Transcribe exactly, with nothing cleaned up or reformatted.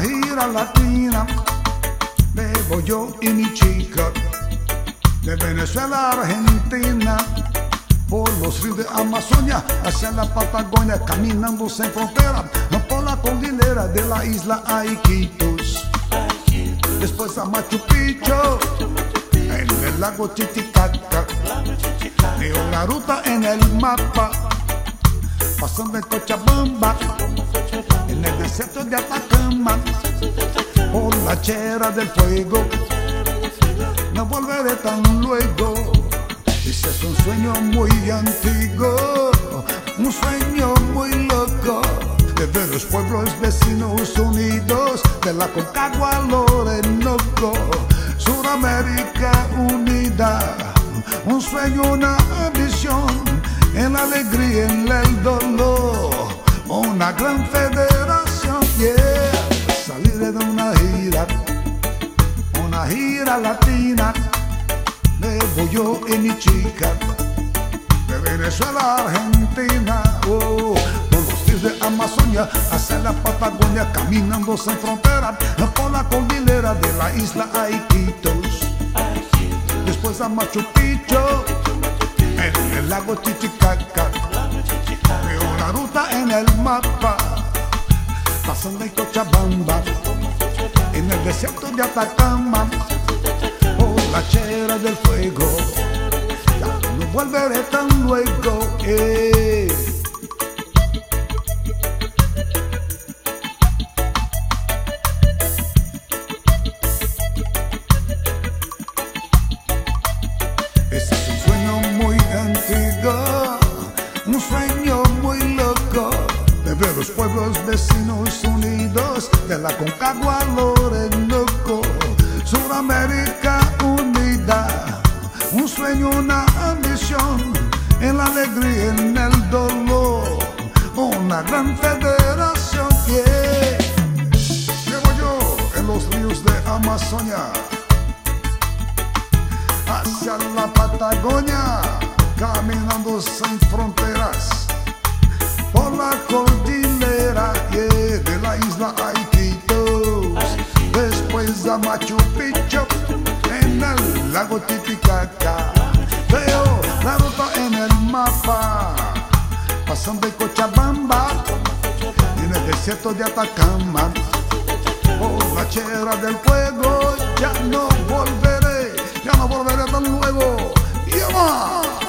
gira latina, bebo yo y mi chica, de Venezuela a Argentina, por los ríos de Amazonia hacia la Patagonia, caminando sin frontera, por la cordillera de la isla Iquitos, después a Machu Picchu, en el lago Titicaca, leo la ruta en el mapa, pasando en Cochabamba, en el desierto de Atacama, por la Tierra del Fuego, no volveré tan luego. Ese es un sueño muy antiguo, un sueño muy loco, de ver los pueblos vecinos unidos, de la Concagua al Orinoco, Suramérica unida, un sueño, una ambición, en la alegría, en el dolor, una gran federación, yeah. Salir de una gira, una gira latina, bebo yo y mi chica, de Venezuela a Argentina, oh, por los ríos de Amazonia hacia la Patagonia, caminando sin frontera, por la cordillera de la isla Iquitos, después a Machu Picchu, en el lago Titicaca, veo la ruta en el mapa, pasando en Cochabamba, en el desierto de Atacama, la Tierra del Fuego, ya no volveré tan luego, eh. Ese es un sueño muy antiguo, un sueño muy loco, de ver los pueblos vecinos unidos, de la Concagua al Orinoco, Suramérica unida, un sueño, una ambición, en la alegría, en el dolor, una gran federación, yeah. Llevo yo en los ríos de Amazonia hacia la Patagonia, caminando sin fronteras, por la cordillera, yeah, de la isla Iquitos, después a Machu Picchu, en el lago Titicaca, veo la ruta en el mapa, pasando en Cochabamba, en el desierto de Atacama, por la Tierra del Fuego, ya no volveré, ya no volveré tan luego, ¡y más!